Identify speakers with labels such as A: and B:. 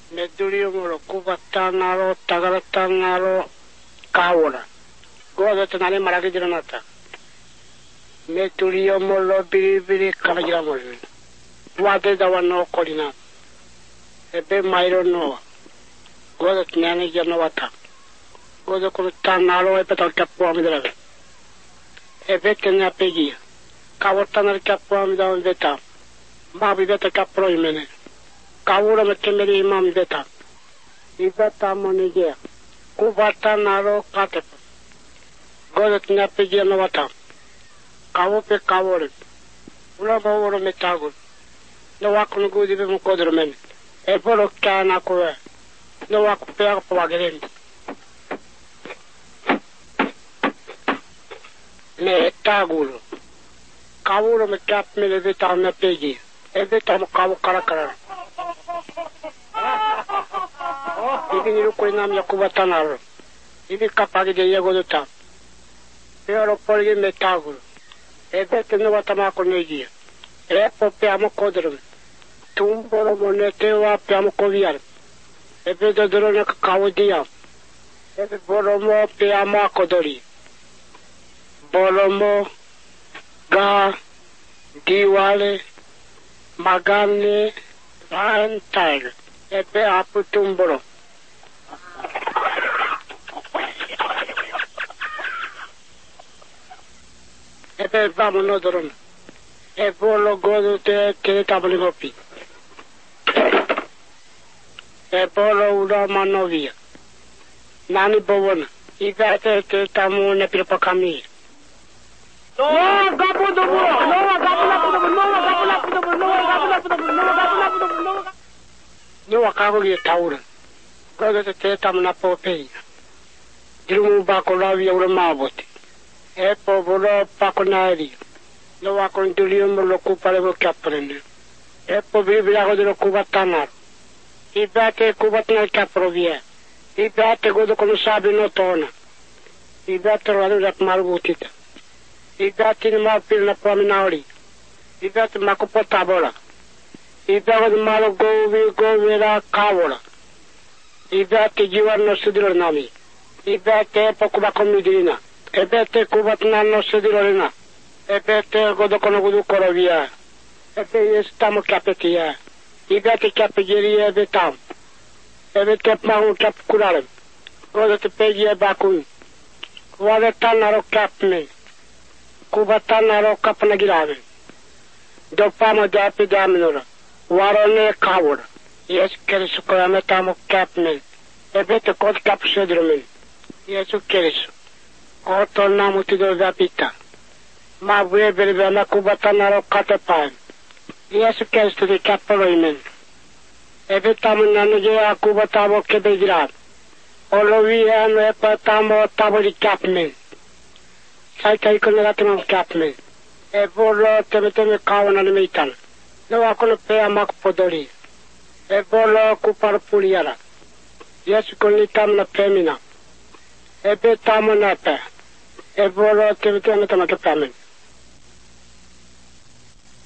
A: Meduriumolo, Kubatanaro, Tagaratanaro, Kaura. Go to Nani Maragiranata. Meduriumolo, Biri, Kalajamol. What is the one no Colina? A bit Myro no. Go to Nani Janovata. Go to Kutanaro, a better Capuamidra. A bit in a piggy. Kawatanar Capuam down Veta. Mabi Veta Caproimene. Kawura Mekemeri Imam Veta. Iveta Monigia. Kubata Naro Katep. Go to Napigi and Novata. Kawope Kawore. Ulama over Metago. No Wakun good even Kodremen. A polo Kanakura. No Wakupea Pagarin. Me Tagulo. Kawura Mekap Melevita Napigi. Every time Kawu Karakara. Even you could name Yakubatanaro. If you capag de Yagodota. They are Poli Metago. A better Novatamako Negia. Repo Piamo Codrum. Tumboro Moneteva Piamo Coviar. A better Drona Caudia. Every Boromo Piamo Codori. Boromo Ga Diwale Magane Vantag. Epe Aputumboro. Epe Vamonodron. Epolo Godu te Tablingopi. Epolo Udamanovia. Nani Bovon. Ivate te Tamune Pirpocami. No, Gabudo, no, no, Gabu Tower. Go to the Tetam Napope. Drumu Bacolavi or Mabot. Epo Volo Paconari. No Acontulium Locuparevo Capren. Epo Vibia de Cubatana. Ibate Cubatana Caprovia. Ibate go to Conosabi Notona. Ibate rather at Marbutit. Ibate in Mapil Promenari. Ibate Macopotabola. Ibate Malo go Vera Cavola. Ibate Giovanno Sudronami. Ibate Pocubacomidina. Ebete Cubatnano Sudrona. Ebete Godoconogu Corovia. Ebe Stamo Capetia. Ibate Capegeria Betam. Ebete Mau Cap Curarem. Go to Pegia Bacun. What a Tanaro Capme. Cubatanaro Capanagirave. Dopamo de Epidaminora. Warone Coward. Yes, Kerisukurametamo Capman. Ebete Cod Cap Sudrumin. Yes, Keris. Otto Namutido Vapita. Ma Webervana Cubatanaro Catapan. Yes, Keris to the Caporoimen. Every time Nanagea Cubatamo Kebegirat. Olovia and Epatamo Tabori Capman. Sai Conatum Capman. E volo temeteme Kawan and Metal. No Acolopea Mac Podori. E volo Cupar Puliara. Yes, Conitam la Femina. E Betamonapa. E volo temeteme Tamacapamen.